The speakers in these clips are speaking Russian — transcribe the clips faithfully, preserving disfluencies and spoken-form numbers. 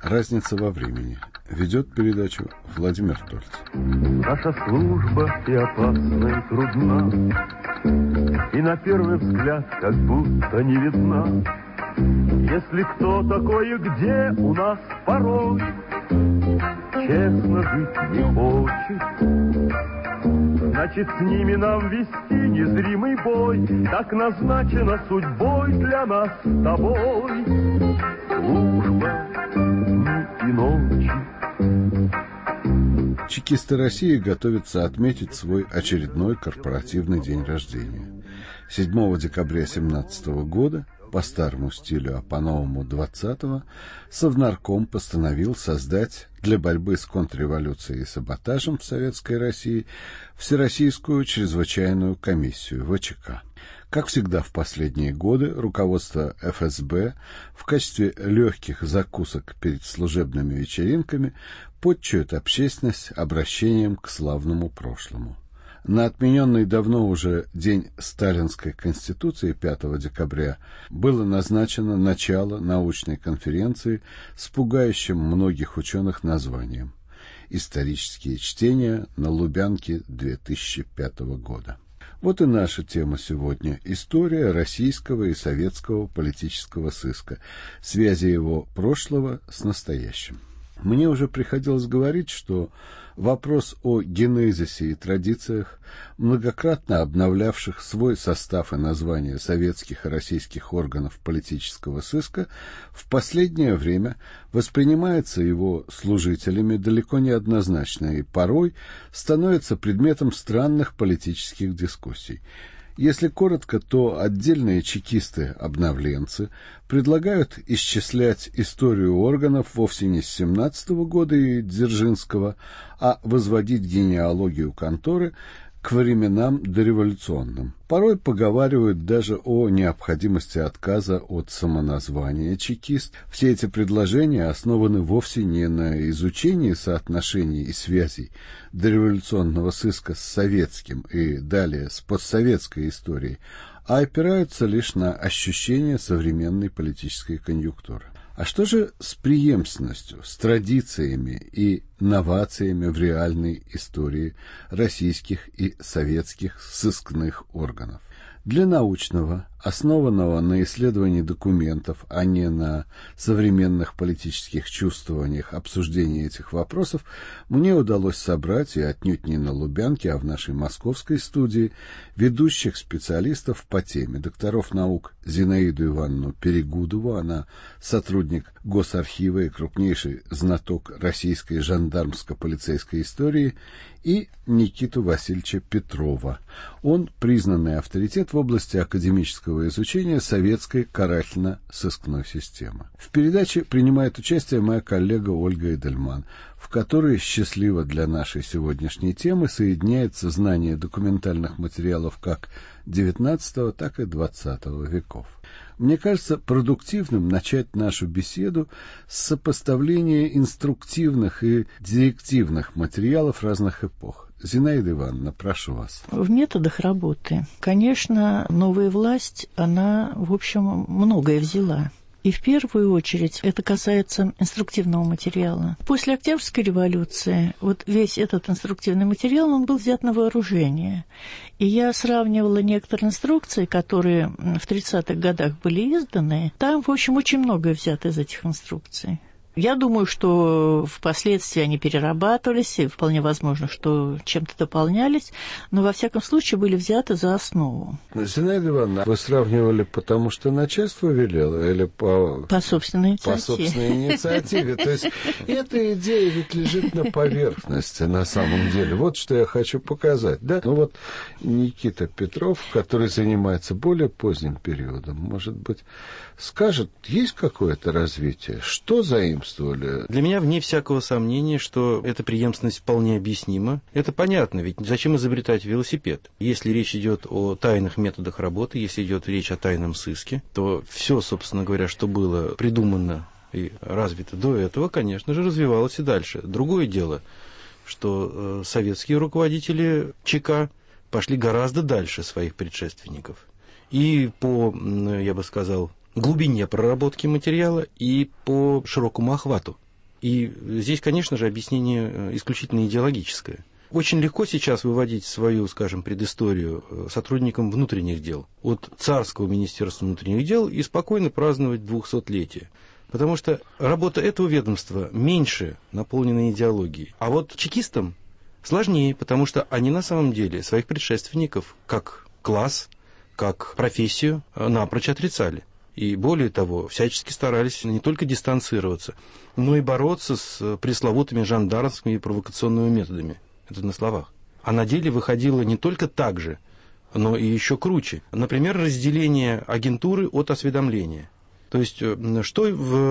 Разница во времени. Ведет передачу Владимир Тольц. Наша служба и опасна, и трудна, и на первый взгляд как будто не видна. Если кто такой и где у нас порой честно жить не хочет, значит, с ними нам вести незримый бой. Так назначено судьбой для нас с тобой. Служба дни и ночи. Чекисты России готовятся отметить свой очередной корпоративный день рождения. седьмого декабря семнадцатого года, по старому стилю, а по-новому двадцатого, Совнарком постановил создать для борьбы с контрреволюцией и саботажем в Советской России Всероссийскую чрезвычайную комиссию ВЧК. Как всегда в последние годы, руководство эф эс бэ в качестве легких закусок перед служебными вечеринками подчует общественность обращением к славному прошлому. На отмененный давно уже День Сталинской Конституции пятого декабря было назначено начало научной конференции с пугающим многих ученых названием «Исторические чтения на Лубянке две тысячи пятого года». Вот и наша тема сегодня – история российского и советского политического сыска, связи его прошлого с настоящим. Мне уже приходилось говорить, что вопрос о генезисе и традициях, многократно обновлявших свой состав и название советских и российских органов политического сыска, в последнее время воспринимается его служителями далеко не однозначно и порой становится предметом странных политических дискуссий. Если коротко, то отдельные чекисты-обновленцы предлагают исчислять историю органов вовсе не с семнадцатого года и Дзержинского, а возводить генеалогию конторы к временам дореволюционным. Порой поговаривают даже о необходимости отказа от самоназвания чекист. Все эти предложения основаны вовсе не на изучении соотношений и связей дореволюционного сыска с советским и далее с постсоветской историей, а опираются лишь на ощущение современной политической конъюнктуры. А что же с преемственностью, с традициями и новациями в реальной истории российских и советских сыскных органов? Для научного, основанного на исследовании документов, а не на современных политических чувствованиях обсуждения этих вопросов, мне удалось собрать, и отнюдь не на Лубянке, а в нашей московской студии, ведущих специалистов по теме, докторов наук Зинаиду Ивановну Перегудову, она сотрудник Госархива и крупнейший знаток российской жандармско-полицейской истории, и Никиту Васильевича Петрова. Он признанный авторитет в области академического изучения советской карательно-сыскной системы. В передаче принимает участие моя коллега Ольга Эдельман, в которой счастливо для нашей сегодняшней темы соединяется знание документальных материалов как девятнадцатого, так и двадцатого веков. Мне кажется продуктивным начать нашу беседу с сопоставления инструктивных и директивных материалов разных эпох. Зинаида Ивановна, прошу вас. В методах работы, конечно, новая власть, она, в общем, многое взяла. И в первую очередь это касается инструктивного материала. После Октябрьской революции вот весь этот инструктивный материал, он был взят на вооружение. И я сравнивала некоторые инструкции, которые в тридцатых годах были изданы. Там, в общем, очень многое взято из этих инструкций. Я думаю, что впоследствии они перерабатывались, и вполне возможно, что чем-то дополнялись, но, во всяком случае, были взяты за основу. Зинаида Ивановна, вы сравнивали потому, что начальство велело, или по... По собственной инициативе. По собственной инициативе. То есть эта идея ведь лежит на поверхности, на самом деле. Вот что я хочу показать. Да? Ну вот Никита Петров, который занимается более поздним периодом, может быть, скажет, есть какое-то развитие? Что заимствовали? Для меня вне всякого сомнения, что эта преемственность вполне объяснима. Это понятно, ведь зачем изобретать велосипед? Если речь идет о тайных методах работы, если идет речь о тайном сыске, то все, собственно говоря, что было придумано и развито до этого, конечно же, развивалось и дальше. Другое дело, что советские руководители ЧК пошли гораздо дальше своих предшественников. И по, я бы сказал, глубине проработки материала и по широкому охвату И здесь, конечно же, объяснение исключительно идеологическое. Очень легко сейчас выводить свою, скажем, предысторию сотрудникам внутренних дел от царского министерства внутренних дел и спокойно праздновать двухсотлетие. Потому что работа этого ведомства меньше наполнена идеологией. А вот чекистам сложнее, потому что они на самом деле своих предшественников как класс, как профессию напрочь отрицали. И более того, всячески старались не только дистанцироваться, но и бороться с пресловутыми жандармскими и провокационными методами. Это на словах. А на деле выходило не только так же, но и еще круче. Например, разделение агентуры от осведомления. То есть, что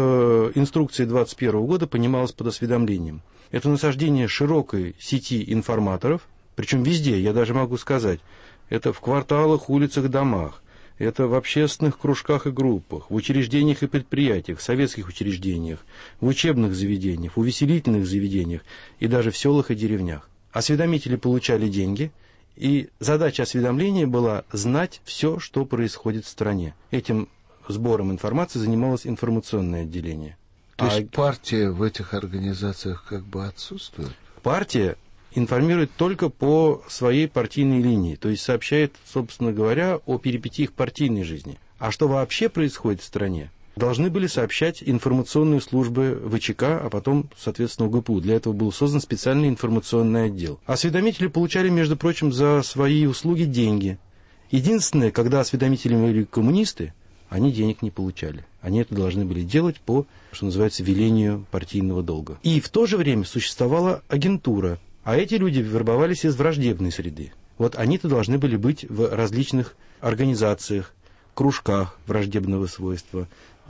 в инструкции двадцать первого года понималось под осведомлением? Это насаждение широкой сети информаторов, причем везде, я даже могу сказать, это в кварталах, улицах, домах, это в общественных кружках и группах, в учреждениях и предприятиях, в советских учреждениях, в учебных заведениях, в увеселительных заведениях и даже в селах и деревнях. Осведомители получали деньги, и задача осведомления была знать все, что происходит в стране. Этим сбором информации занималось информационное отделение. То а есть партия в этих организациях как бы отсутствует? Партия информирует только по своей партийной линии, то есть сообщает, собственно говоря, о перипетиях партийной жизни. А что вообще происходит в стране, должны были сообщать информационные службы ВЧК, а потом, соответственно, УГПУ. Для этого был создан специальный информационный отдел. Осведомители получали, между прочим, за свои услуги деньги. Единственное, когда осведомители были коммунисты, они денег не получали. Они это должны были делать по, что называется, велению партийного долга. И в то же время существовала агентура, а эти люди вербовались из враждебной среды. Вот они-то должны были быть в различных организациях, кружках враждебного свойства,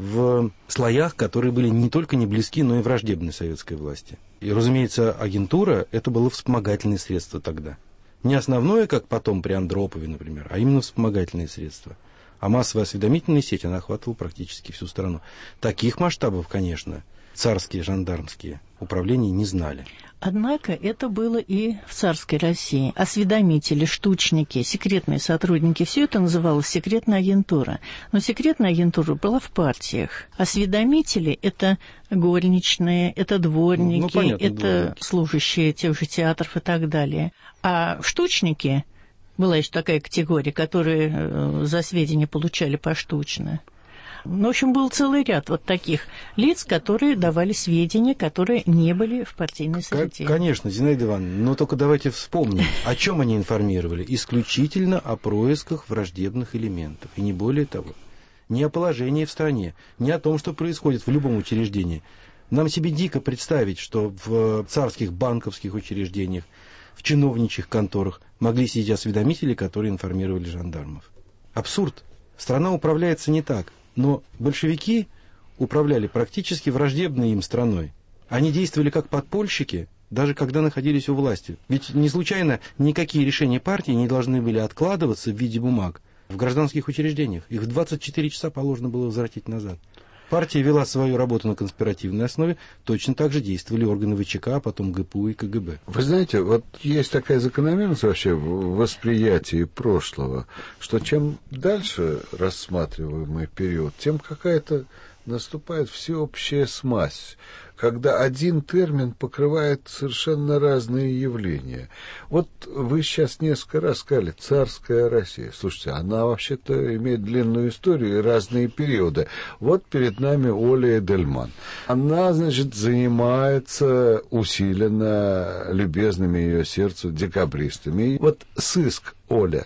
в слоях, которые были не только не близки, но и враждебны советской власти. И, разумеется, агентура – это было вспомогательное средство тогда. Не основное, как потом при Андропове, например, а именно вспомогательные средства. А массовая осведомительная сеть, она охватывала практически всю страну. Таких масштабов, конечно, царские, жандармские управления не знали. Однако это было и в царской России. Осведомители, штучники, секретные сотрудники, все это называлось секретная агентура. Но секретная агентура была в партиях. Осведомители – это горничные, это дворники, ну, понятно, это дворники, служащие тех же театров и так далее. А штучники, была еще такая категория, которые за сведения получали поштучно. Ну, в общем, был целый ряд вот таких лиц, которые давали сведения, которые не были в партийной среде. Конечно, Зинаида Ивановна, но только давайте вспомним, о чем они информировали. Исключительно о происках враждебных элементов, и не более того. Не о положении в стране, не о том, что происходит в любом учреждении. Нам себе дико представить, что в царских банковских учреждениях, в чиновничьих конторах могли сидеть осведомители, которые информировали жандармов. Абсурд. Страна управляется не так. Но большевики управляли практически враждебной им страной. Они действовали как подпольщики, даже когда находились у власти. Ведь не случайно никакие решения партии не должны были откладываться в виде бумаг в гражданских учреждениях. Их в двадцать четыре часа положено было возвратить назад. Партия вела свою работу на конспиративной основе, точно так же действовали органы ВЧК, а потом ГПУ и КГБ. Вы знаете, вот есть такая закономерность вообще в восприятии прошлого, что чем дальше рассматриваемый период, тем какая-то наступает всеобщая смазь, когда один термин покрывает совершенно разные явления. Вот вы сейчас несколько раз сказали «царская Россия». Слушайте, она вообще-то имеет длинную историю и разные периоды. Вот перед нами Оля Эдельман. Она, значит, занимается усиленно любезными ее сердцу декабристами. И вот сыск, Оля,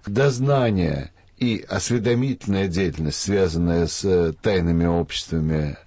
дознание и осведомительная деятельность, связанная с тайными обществами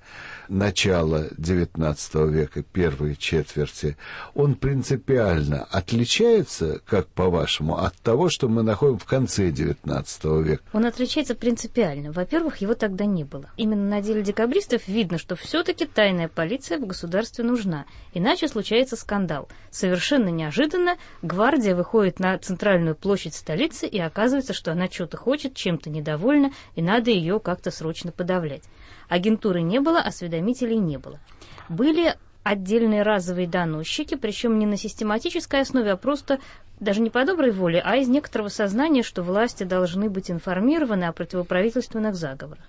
начала девятнадцатого века, первой четверти, он принципиально отличается, как по-вашему, от того, что мы находим в конце девятнадцатого века? Он отличается принципиально. Во-первых, его тогда не было. Именно на деле декабристов видно, что все-таки тайная полиция в государстве нужна, иначе случается скандал. Совершенно неожиданно гвардия выходит на центральную площадь столицы, и оказывается, что она что-то хочет, чем-то недовольна, и надо ее как-то срочно подавлять. Агентуры не было, осведомителей не было. Были отдельные разовые доносчики, причем не на систематической основе, а просто даже не по доброй воле, а из некоторого сознания, что власти должны быть информированы о противоправительственных заговорах.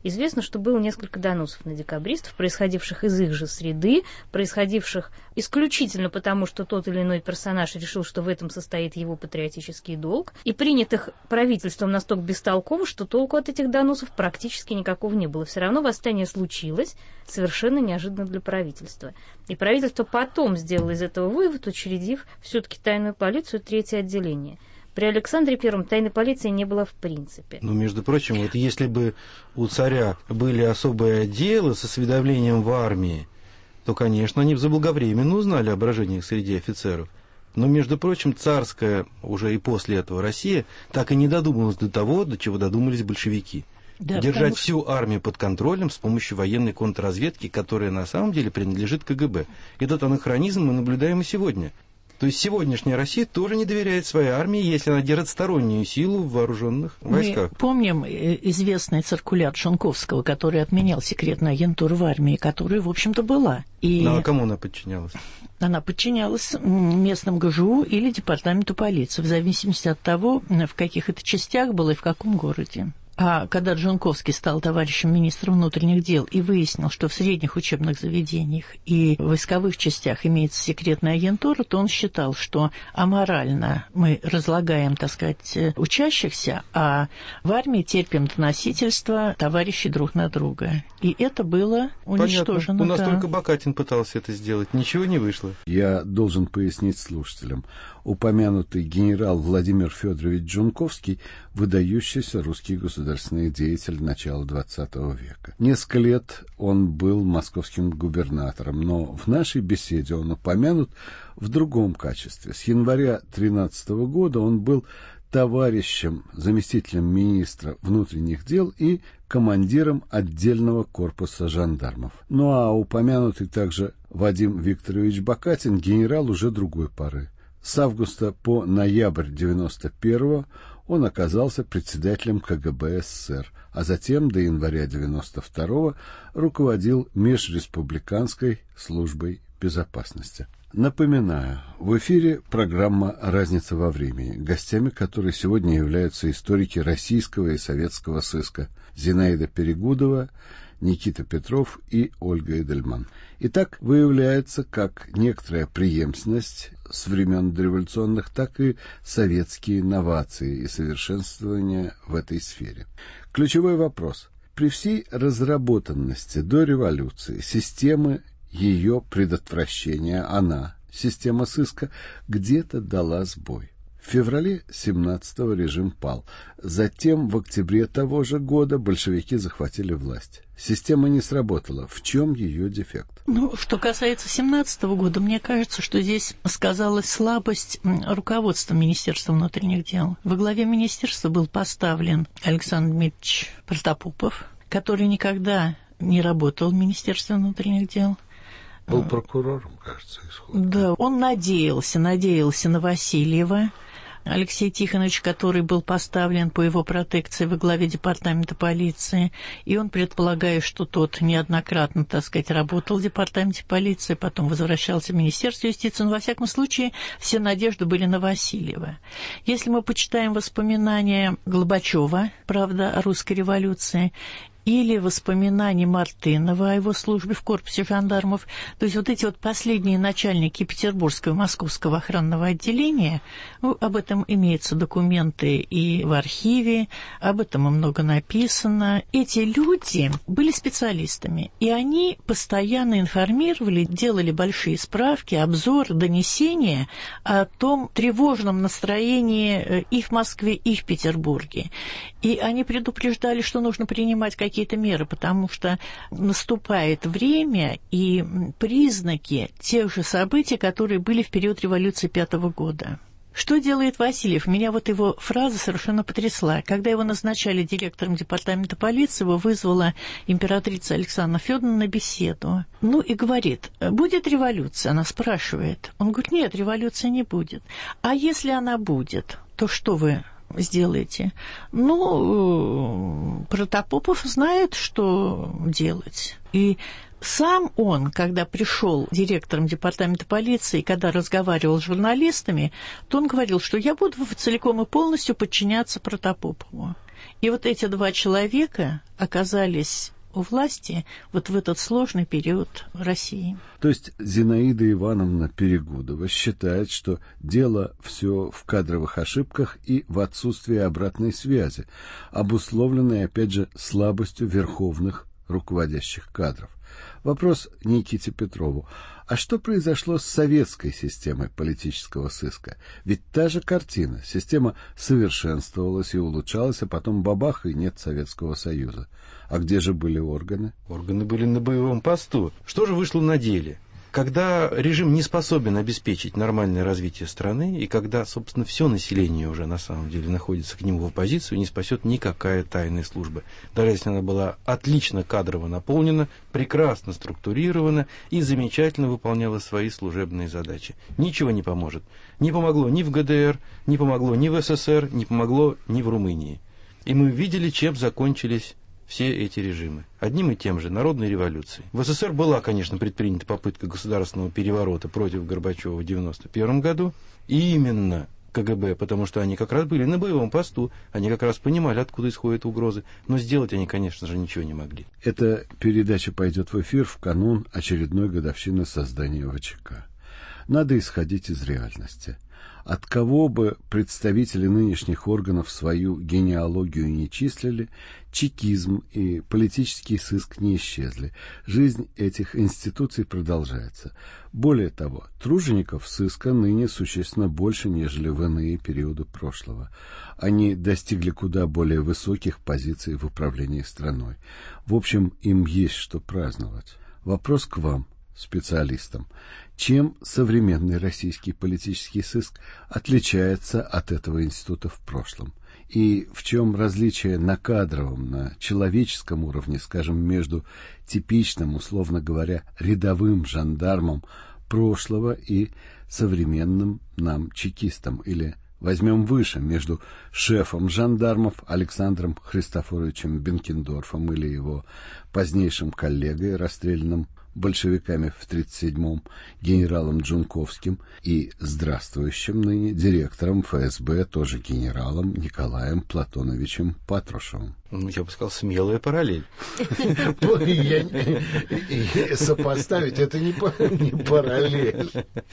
Известно, что было несколько доносов на декабристов, происходивших из их же среды, происходивших исключительно потому, что тот или иной персонаж решил, что в этом состоит его патриотический долг, и принятых правительством настолько бестолково, что толку от этих доносов практически никакого не было. Все равно восстание случилось совершенно неожиданно для правительства. И правительство потом сделало из этого вывод, учредив все-таки тайную полицию, третье отделение. При Александре Первом тайной полиции не было в принципе. Ну, между прочим, вот если бы у царя были особые отделы с осведомлением в армии, то, конечно, они заблаговременно узнали о брожениях среди офицеров. Но, между прочим, царская, уже и после этого Россия, так и не додумалась до того, до чего додумались большевики. Да, держать потому... всю армию под контролем с помощью военной контрразведки, которая на самом деле принадлежит ка гэ бэ. Этот анахронизм мы наблюдаем и сегодня. То есть сегодняшняя Россия тоже не доверяет своей армии, если она держит стороннюю силу в вооруженных войсках. Мы помним известный циркуляр Шунковского, который отменял секретную агентуру в армии, которая, в общем-то, была. И... Ну, а кому она подчинялась? Она подчинялась местным гэ жэ у или департаменту полиции, в зависимости от того, в каких это частях было и в каком городе. А когда Джунковский стал товарищем министра внутренних дел и выяснил, что в средних учебных заведениях и в войсковых частях имеется секретная агентура, то он считал, что аморально мы разлагаем, так сказать, учащихся, а в армии терпим доносительство товарищей друг на друга. И это было уничтожено. Понятно. У нас да. только Бакатин пытался это сделать. Ничего не вышло. Я должен пояснить слушателям. Упомянутый генерал Владимир Федорович Джунковский – выдающийся русский государственный деятель начала двадцатого века. Несколько лет он был московским губернатором, но в нашей беседе он упомянут в другом качестве. С января тринадцатого года он был товарищем, заместителем министра внутренних дел и командиром отдельного корпуса жандармов. Ну а упомянутый также Вадим Викторович Бакатин – генерал уже другой поры. С августа по ноябрь девяносто первого он оказался председателем ка гэ бэ эс эс эр, а затем до января девяносто второго руководил Межреспубликанской службой безопасности. Напоминаю, в эфире программа «Разница во времени», гостями которой сегодня являются историки российского и советского сыска Зинаида Перегудова, Никита Петров и Ольга Эдельман. Итак, выявляется как некоторая преемственность с времен дореволюционных, так и советские новации и совершенствования в этой сфере. Ключевой вопрос. При всей разработанности до революции системы ее предотвращения, она, система сыска, где-то дала сбой. В феврале семнадцатого режим пал. Затем, в октябре того же года, большевики захватили власть. Система не сработала. В чем ее дефект? Ну, что касается семнадцатого года, мне кажется, что здесь сказалась слабость руководства Министерства внутренних дел. Во главе министерства был поставлен Александр Дмитриевич Протопопов, который никогда не работал в Министерстве внутренних дел. Был прокурором, кажется, исходно. Да, он надеялся, надеялся на Васильева, Алексей Тихонович, который был поставлен по его протекции во главе департамента полиции, и он, предполагая, что тот неоднократно, так сказать, работал в департаменте полиции, потом возвращался в Министерство юстиции, но, во всяком случае, все надежды были на Васильева. Если мы почитаем воспоминания Глобачева, правда, о русской революции, или воспоминания Мартынова о его службе в корпусе жандармов. То есть вот эти вот последние начальники Петербургского и Московского охранного отделения, ну, об этом имеются документы и в архиве, об этом и много написано. Эти люди были специалистами, и они постоянно информировали, делали большие справки, обзоры, донесения о том тревожном настроении и в Москве, и в Петербурге. И они предупреждали, что нужно принимать какие-то какие-то меры, потому что наступает время и признаки тех же событий, которые были в период революции пятого года. Что делает Васильев? Меня вот его фраза совершенно потрясла. Когда его назначали директором департамента полиции, его вызвала императрица Александра Федоровна на беседу. Ну и говорит, будет революция? Она спрашивает. Он говорит, нет, революции не будет. А если она будет, то что вы сделаете? Ну, Протопопов знает, что делать. И сам он, когда пришел директором департамента полиции, когда разговаривал с журналистами, то он говорил, что я буду целиком и полностью подчиняться Протопопову. И вот эти два человека оказались у власти вот в этот сложный период России. То есть Зинаида Ивановна Перегудова считает, что дело все в кадровых ошибках и в отсутствии обратной связи, обусловленной, опять же, слабостью верховных руководящих кадров. Вопрос Никите Петрову. А что произошло с советской системой политического сыска? Ведь та же картина. Система совершенствовалась и улучшалась, а потом бабах, и нет Советского Союза. А где же были органы? Органы были на боевом посту. Что же вышло на деле? Когда режим не способен обеспечить нормальное развитие страны, и когда, собственно, все население уже на самом деле находится к нему в оппозицию, не спасет никакая тайная служба. Даже если она была отлично кадрово наполнена, прекрасно структурирована и замечательно выполняла свои служебные задачи. Ничего не поможет. Не помогло ни в ГДР, не помогло ни в СССР, не помогло ни в Румынии. И мы видели, чем закончились все эти режимы. Одним и тем же, народной революцией. В СССР была, конечно, предпринята попытка государственного переворота против Горбачева в девяносто первом году. И именно КГБ, потому что они как раз были на боевом посту, они как раз понимали, откуда исходят угрозы. Но сделать они, конечно же, ничего не могли. Эта передача пойдет в эфир в канун очередной годовщины создания ВЧК. Надо исходить из реальности. От кого бы представители нынешних органов свою генеалогию не числили, чекизм и политический сыск не исчезли. Жизнь этих институций продолжается. Более того, тружеников сыска ныне существенно больше, нежели в иные периоды прошлого. Они достигли куда более высоких позиций в управлении страной. В общем, им есть что праздновать. Вопрос к вам, специалистам. Чем современный российский политический сыск отличается от этого института в прошлом? И в чем различие на кадровом, на человеческом уровне, скажем, между типичным, условно говоря, рядовым жандармом прошлого и современным нам чекистом? Или возьмем выше, между шефом жандармов Александром Христофоровичем Бенкендорфом или его позднейшим коллегой, расстрелянным большевиками в тридцать седьмом, генералом Джунковским, и здравствующим ныне директором ФСБ, тоже генералом Николаем Платоновичем Патрушевым. Ну, я бы сказал, смелая параллель. Сопоставить это не параллель.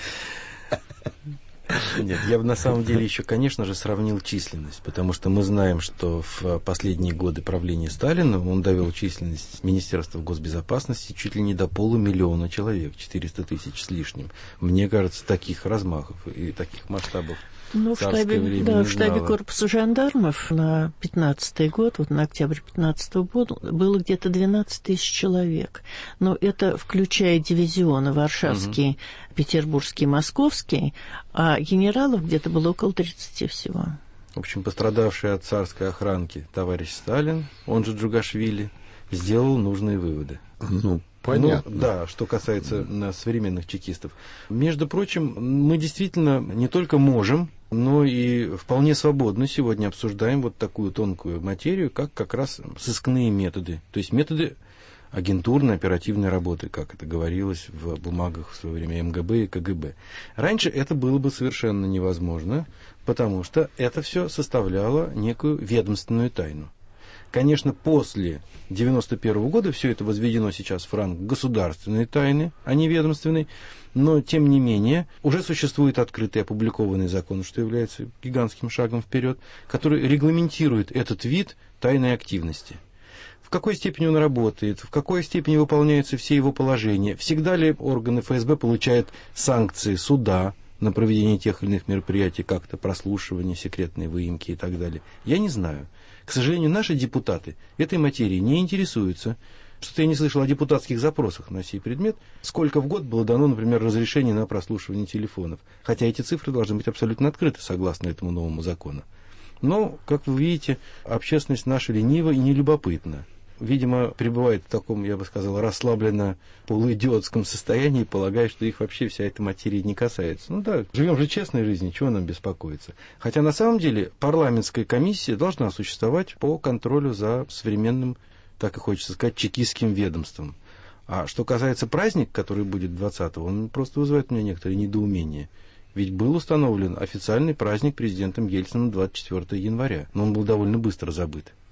Нет, я бы на самом деле еще, конечно же, сравнил численность, потому что мы знаем, что в последние годы правления Сталина он довел численность Министерства госбезопасности чуть ли не до полумиллиона человек, четыреста тысяч с лишним. Мне кажется, таких размахов и таких масштабов. Ну, в штабе, да, в штабе корпуса жандармов на пятнадцатый год, вот на октябрь пятнадцатого года, было где-то двенадцать тысяч человек. Но это включая дивизионы Варшавский, угу. Петербургский, Московский, а генералов где-то было около тридцати всего. В общем, пострадавший от царской охранки товарищ Сталин, он же Джугашвили, сделал нужные выводы. Ну, понятно. Ну, да, что касается на современных чекистов. Между прочим, мы действительно не только можем, но и вполне свободно сегодня обсуждаем вот такую тонкую материю, как как раз сыскные методы. То есть методы агентурной оперативной работы, как это говорилось в бумагах в свое время МГБ и КГБ. Раньше это было бы совершенно невозможно, потому что это все составляло некую ведомственную тайну. Конечно, после девяносто первого года все это возведено сейчас в ранг государственной тайны, а не ведомственной, но, тем не менее, уже существует открытый опубликованный закон, что является гигантским шагом вперед, который регламентирует этот вид тайной активности. В какой степени он работает, в какой степени выполняются все его положения, всегда ли органы ФСБ получают санкции суда на проведение тех или иных мероприятий, как-то прослушивание, секретные выемки и так далее. Я не знаю. К сожалению, наши депутаты этой материей не интересуются. Что-то я не слышал о депутатских запросах на сей предмет. Сколько в год было дано, например, разрешений на прослушивание телефонов. Хотя эти цифры должны быть абсолютно открыты, согласно этому новому закону. Но, как вы видите, общественность наша ленива и нелюбопытна. Видимо, пребывает в таком, я бы сказал, расслабленно полуидиотском состоянии, полагая, что их вообще вся эта материя не касается. Ну да, живем же честной жизнью, чего нам беспокоиться. Хотя на самом деле парламентская комиссия должна существовать по контролю за современным, так и хочется сказать, чекистским ведомством. А что касается праздника, который будет двадцатого, он просто вызывает у меня некоторое недоумение. Ведь был установлен официальный праздник президентом Ельциным двадцать четвёртого января, но он был довольно быстро забыт.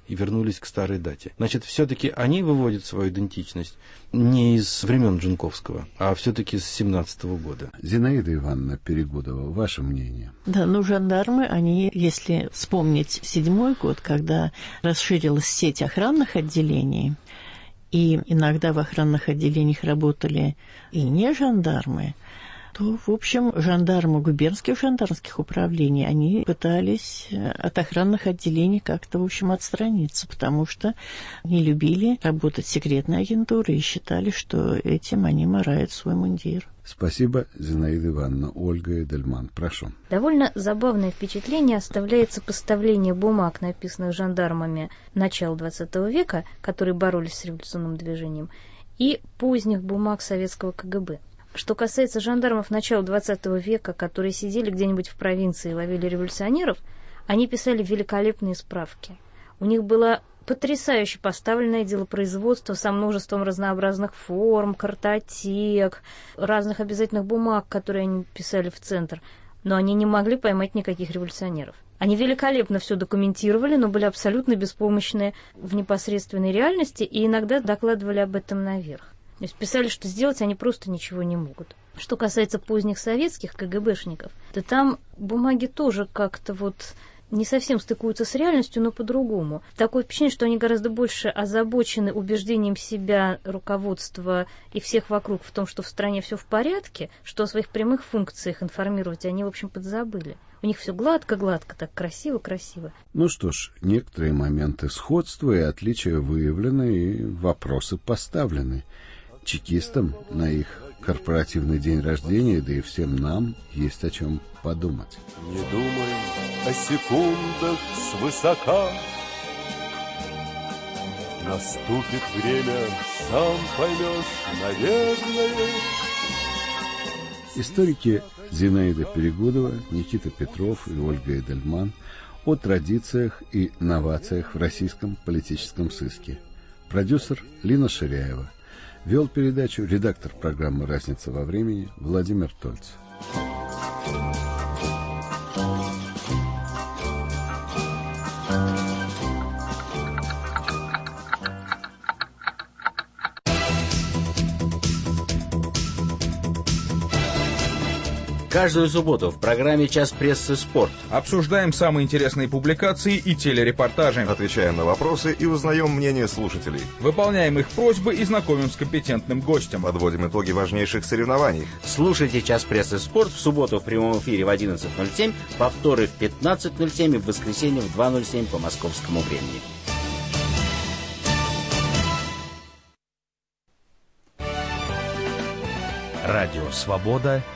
и вернулись к старой дате. Значит, все-таки они выводят свою идентичность не из времен Джунковского, а все-таки с семнадцатого года. Зинаида Ивановна Перегудова, ваше мнение? Да, ну, жандармы, они, если вспомнить седьмой год, когда расширилась сеть охранных отделений, и иногда в охранных отделениях работали и не жандармы, то, в общем, жандармы губернских жандармских управлений, они пытались от охранных отделений как-то, в общем, отстраниться, потому что не любили работать секретной агентурой и считали, что этим они марают свой мундир. Спасибо, Зинаида Ивановна. Ольга Эдельман, прошу. Довольно забавное впечатление оставляет сопоставление бумаг, написанных жандармами начала двадцатого века, которые боролись с революционным движением, и поздних бумаг советского ка гэ бэ. Что касается жандармов начала двадцатого века, которые сидели где-нибудь в провинции и ловили революционеров, они писали великолепные справки. У них было потрясающе поставленное делопроизводство со множеством разнообразных форм, картотек, разных обязательных бумаг, которые они писали в центр. Но они не могли поймать никаких революционеров. Они великолепно все документировали, но были абсолютно беспомощны в непосредственной реальности и иногда докладывали об этом наверх. То есть писали, что сделать они просто ничего не могут. Что касается поздних советских ка гэ бэшников, то там бумаги тоже как-то вот не совсем стыкуются с реальностью, но по-другому. Такое впечатление, что они гораздо больше озабочены убеждением себя, руководства и всех вокруг в том, что в стране все в порядке, что о своих прямых функциях информировать они, в общем, подзабыли. У них все гладко-гладко, так красиво-красиво. Ну что ж, некоторые моменты сходства и отличия выявлены, и вопросы поставлены. Чекистам на их корпоративный день рождения, да и всем нам есть о чем подумать. Не думай о секундах свысока, наступит время, сам поймешь, наверное. Историки Зинаида Перегудова, Никита Петров и Ольга Эдельман о традициях и новациях в российском политическом сыске. Продюсер Лина Ширяева. Вел передачу редактор программы «Разница во времени» Владимир Тольц. Каждую субботу в программе «Час прессы. Спорт» обсуждаем самые интересные публикации и телерепортажи. Отвечаем на вопросы и узнаем мнение слушателей. Выполняем их просьбы и знакомим с компетентным гостем. Подводим итоги важнейших соревнований. Слушайте «Час прессы. Спорт» в субботу в прямом эфире в одиннадцать ноль семь, повторы в пятнадцать ноль семь и в воскресенье в два ноль семь по московскому времени. Радио «Свобода».